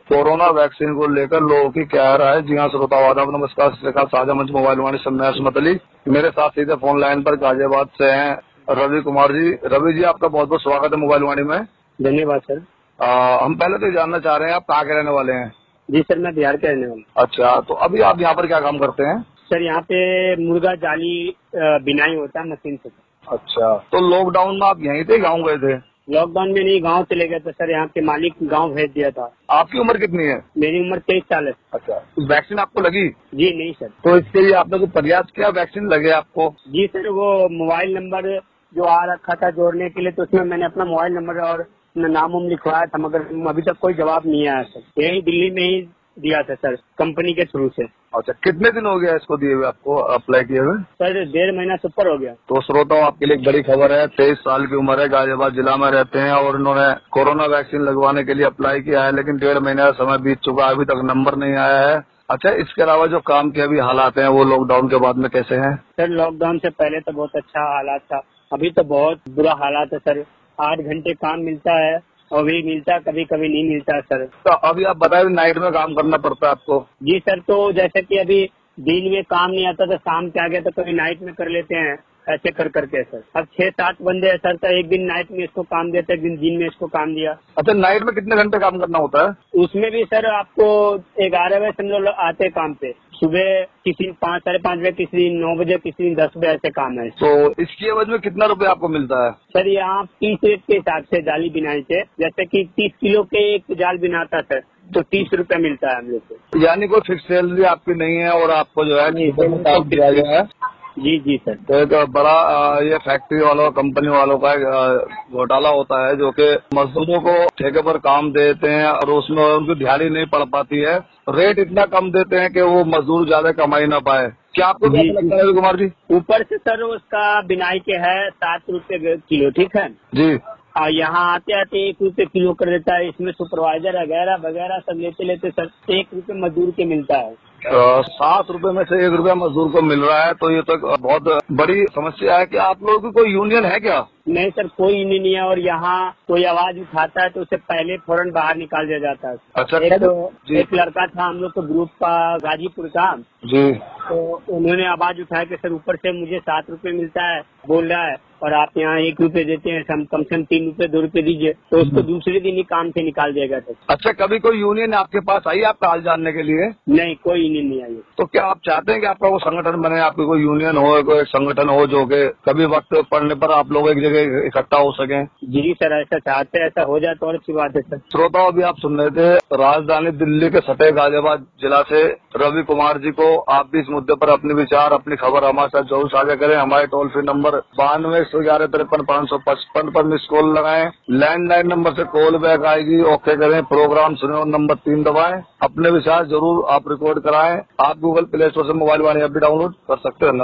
Corona vaccine को लेकर लोगों की क्या राय है। जी हाँ श्रोता आदाब नमस्कार, श्रीकाल साझा मंच मोबाइल वाणी समय असमत अली। मेरे साथ सीधे फोन लाइन पर गाजियाबाद से हैं रवि कुमार जी। रवि जी आपका बहुत बहुत स्वागत है मोबाइल वाणी में। धन्यवाद सर। हम पहले तो जानना चाह रहे हैं आप कहाँ के रहने वाले हैं। जी सर, मैं बिहार के रहने वाला हूँ। अच्छा, तो अभी आप यहाँ पर क्या काम करते हैं। सर यहाँ पे मुर्गा जाली बिनाई होता है मशीन से। अच्छा, तो लॉकडाउन में आप यहीं थे गाँव गए थे। लॉकडाउन में नहीं, गांव चले गए थे सर। यहाँ के मालिक गांव भेज दिया था। आपकी उम्र कितनी है। मेरी उम्र 23 साल है। अच्छा, वैक्सीन आपको लगी। जी नहीं सर। तो इसके लिए आपने कोई प्रयास किया वैक्सीन लगे आपको। जी सर, वो मोबाइल नंबर जो आ रखा था जोड़ने के लिए, तो उसमें मैंने अपना मोबाइल नंबर और नाम उम लिखवाया था, मगर अभी तक कोई जवाब नहीं आया सर। यही दिल्ली में ही दिया था सर, कंपनी के थ्रू से। अच्छा, कितने दिन हो गया इसको दिए हुए आपको अप्लाई किए हुए। सर 1.5 महीना से ऊपर हो गया। तो श्रोताओं आपके लिए एक बड़ी खबर है। 23 साल की उम्र है, गाजियाबाद जिला में रहते हैं और उन्होंने कोरोना वैक्सीन लगवाने के लिए अप्लाई किया है, लेकिन 1.5 महीने का समय बीत चुका है, अभी तक नंबर नहीं आया है। अच्छा, इसके अलावा जो काम के अभी हालात हैं वो लॉकडाउन के बाद में कैसे हैं। सर लॉकडाउन से पहले तो बहुत अच्छा हालात था, अभी तो बहुत बुरा हालात है सर। 8 घंटे काम मिलता है और भी मिलता है, कभी कभी नहीं मिलता है सर। तो अभी आप बताए नाइट में काम करना पड़ता है आपको। जी सर, तो जैसे कि अभी दिन में काम नहीं आता तो शाम के आ गया तो कभी नाइट में कर लेते हैं, ऐसे कर करके सर। अब 6-7 बंदे हैं सर, तो एक दिन नाइट में इसको काम देते, एक दिन में इसको काम दिया। अच्छा, नाइट में कितने घंटे काम करना होता है। उसमें भी सर आपको 11 बजे समझो लोग आते हैं काम पे। सुबह किसी दिन 5, 5:30 बजे, किसी दिन 9 बजे, किसी दिन 10 बजे, ऐसे काम है। तो इसकी एवज में कितना रुपए आपको मिलता है। सर यहाँ 30 रेट के हिसाब से जाली बिनाई से, जैसे कि 30 किलो के एक जाल बिनाता सर, तो 30 रुपया मिलता है हम लोग को। यानी कोई फिक्स सैलरी आपकी नहीं है और आपको जो है काम दिया गया है। जी जी सर। तो एक बड़ा ये फैक्ट्री वालों कंपनी वालों का एक घोटाला होता है जो कि मजदूरों को ठेके पर काम देते हैं और उसमें उनकी दिहाड़ी नहीं पड़ पाती है। रेट इतना कम देते हैं कि वो मजदूर ज्यादा कमाई ना पाए। क्या आपको क्या लगता है रवि कुमार जी। ऊपर से सर उसका बिनाई के है 7 रुपए किलो, ठीक है जी। और यहाँ आते आते 1 रुपए किलो कर देता है। इसमें सुपरवाइजर वगैरह वगैरह सब लेते लेते सर 1 रुपए मजदूर के मिलता है। 7 रुपए में से 1 रुपया मजदूर को मिल रहा है, तो ये तो बहुत बड़ी समस्या है। कि आप लोगों की कोई यूनियन है क्या। नहीं सर, कोई नहीं है, और यहाँ कोई आवाज उठाता है तो उसे पहले फौरन बाहर निकाल दिया जाता है। अच्छा, एक लड़का था हम लोग के ग्रुप का, गाजीपुर का जी, तो उन्होंने आवाज उठाया कि सर ऊपर से मुझे 7 रुपए मिलता है बोल रहा है, और आप यहाँ 1 रुपए देते हैं, कम से कम 3 रुपए 2 रुपए दीजिए, तो उसको दूसरे दिन ही काम से निकाल दिया गया था। अच्छा, कभी कोई यूनियन आपके पास आई आपका हाल जानने के लिए। नहीं, कोई यूनियन नहीं आई। तो क्या आप चाहते हैं कि आपका वो संगठन बने, आपकी कोई यूनियन हो, कोई संगठन हो जो कि कभी वक्त पड़ने पर आप लोग एक जगह इकट्ठा हो सकें। जी सर, ऐसा चाहते हैं, ऐसा हो जाए तो और अच्छी बात है सर। श्रोताओं अभी आप सुन रहे थे राजधानी दिल्ली के सटे गाजियाबाद जिला से रवि कुमार जी को। आप भी इस मुद्दे पर अपने विचार अपनी खबर हमारे साथ जरूर साझा करें। हमारे टोल फ्री नंबर 92-111-53-555 पर मिस कॉल लगाएं। लैंडलाइन नंबर से कॉल बैक आएगी, ओके करें, प्रोग्राम सुने और नंबर 3 दबाएं। अपने विचार जरूर आप रिकॉर्ड कराएं। आप गूगल प्ले स्टोर से मोबाइल वाणी ऐप भी डाउनलोड कर सकते हैं।